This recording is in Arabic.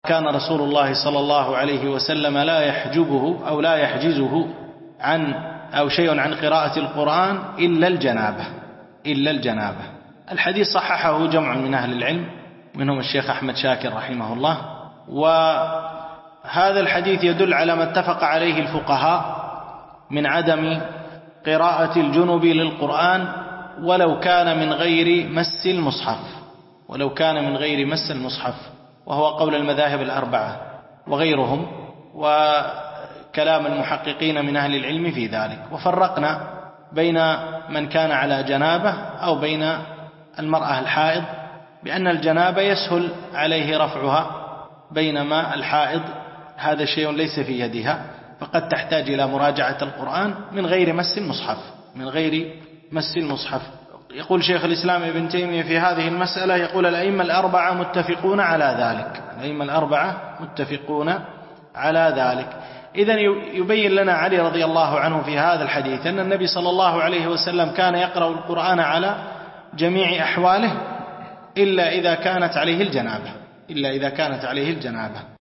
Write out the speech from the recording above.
كان رسول الله صلى الله عليه وسلم لا يحجبه أو لا يحجزه أو شيء عن قراءة القرآن إلا الجنابة. الحديث صححه جمع من أهل العلم منهم الشيخ أحمد شاكر رحمه الله. وهذا الحديث يدل على ما اتفق عليه الفقهاء من عدم قراءة الجنب للقرآن ولو كان من غير مس المصحف، وهو قول المذاهب الأربعة وغيرهم وكلام المحققين من أهل العلم في ذلك. وفرقنا بين من كان على جنابة أو بين المرأة الحائض، بأن الجنابة يسهل عليه رفعها، بينما الحائض هذا شيء ليس في يدها، فقد تحتاج إلى مراجعة القرآن من غير مس المصحف. يقول شيخ الإسلام ابن تيمية في هذه المسألة، يقول الأئمة الأربعة متفقون على ذلك. إذن يبين لنا علي رضي الله عنه في هذا الحديث أن النبي صلى الله عليه وسلم كان يقرأ القرآن على جميع أحواله إلا إذا كانت عليه الجنابة.